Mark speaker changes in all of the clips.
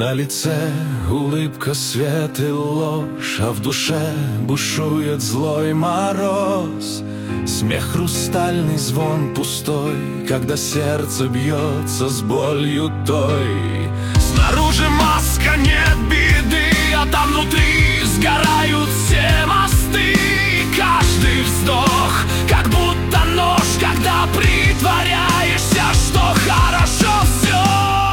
Speaker 1: На лице улыбка, свет и ложь, а в душе бушует злой мороз. Смех хрустальный, звон пустой, когда сердце бьется с болью той. Снаружи маска, нет беды, а там внутри сгорают все мосты. Каждый вздох, как будто нож, когда притворяешься, что хорошо все.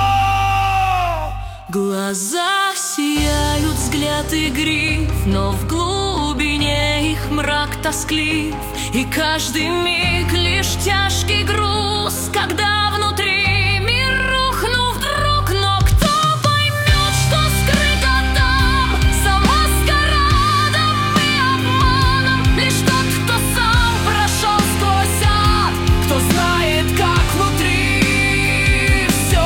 Speaker 2: Глаза сияют, взгляд игрив, но в глубине их мрак тосклив. И каждый миг лишь тяжкий груз, когда внутри мир рухнул вдруг. Но кто поймет, что скрыто там за маскарадом и обманом? Лишь тот, кто сам прошел сквозь ад, кто знает, как внутри все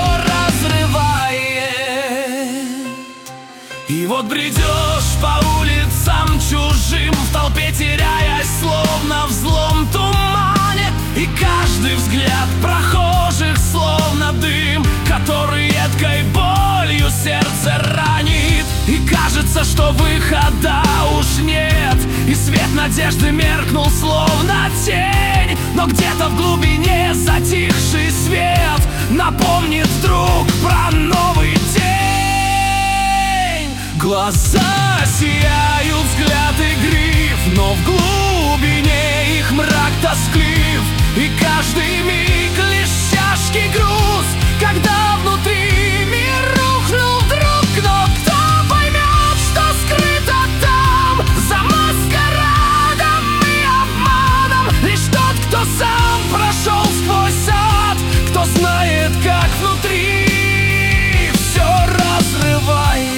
Speaker 2: разрывает.
Speaker 1: И вот бредешь по улицам чужим, в толпе теряясь, словно в злом тумане. И каждый взгляд прохожих словно дым, который едкой болью сердце ранит. И кажется, что выхода уж нет, и свет надежды меркнул словно тень. Но где-то в глубине затихший свет напомнит вдруг про новый день. Глаза сияют, взгляд игрив, но в глубине их мрак тосклив. И каждый миг лишь тяжкий груз, когда внутри мир рухнул вдруг. Но кто поймет, что скрыто там за маскарадом и обманом? Лишь тот, кто сам прошел сквозь ад, кто знает, как внутри все разрывает.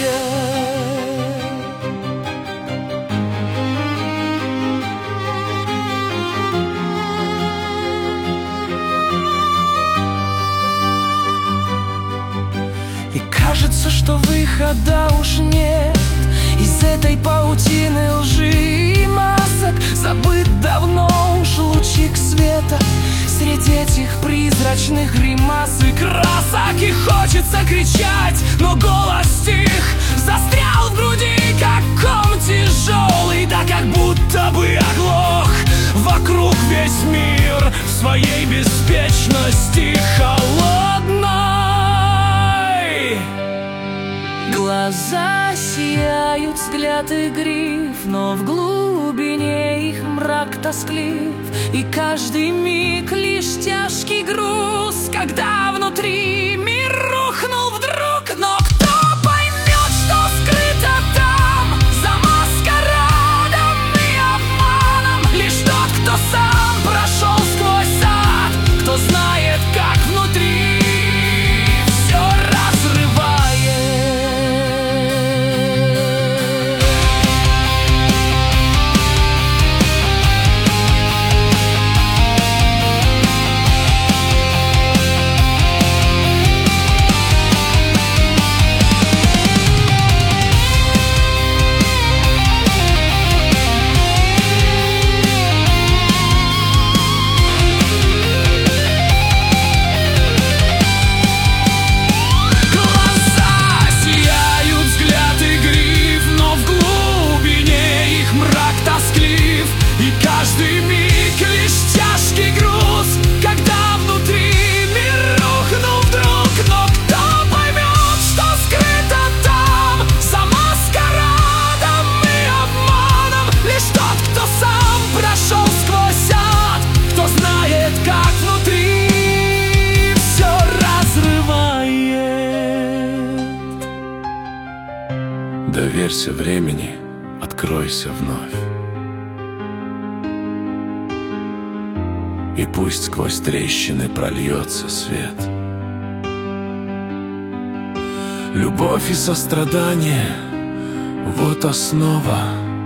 Speaker 1: И кажется, что выхода уж нет из этой паутины лжи и масок. Забыт давно уж лучик света среди этих призрачных гримас и красок. И хочется кричать, но голос стих, застрял в груди, как ком тяжелый. Да как будто бы оглох вокруг весь мир в своей беспечности холодной.
Speaker 2: Глаза сияют, взгляд игрив, но в глубине их мрак тосклив. И каждый миг лишь тяжкий груз, когда внутри мир рухнул вдруг. Но кто поймет, что скрыто там за маскарадом и обманом? Лишь тот, кто сам прошел сквозь ад, кто знает, как внутри все разрывает.
Speaker 1: Каждый миг лишь тяжкий груз, когда внутри мир рухнул вдруг. Но кто поймет, что скрыто там за маскарадом и обманом? Лишь тот, кто сам прошел сквозь ад, кто знает, как внутри все разрывает. Доверься времени, откройся вновь. И пусть сквозь трещины прольется свет. Любовь и сострадание — вот основа.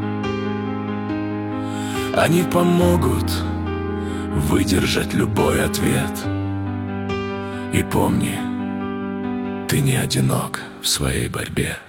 Speaker 1: Они помогут выдержать любой ответ. И помни, ты не одинок в своей борьбе.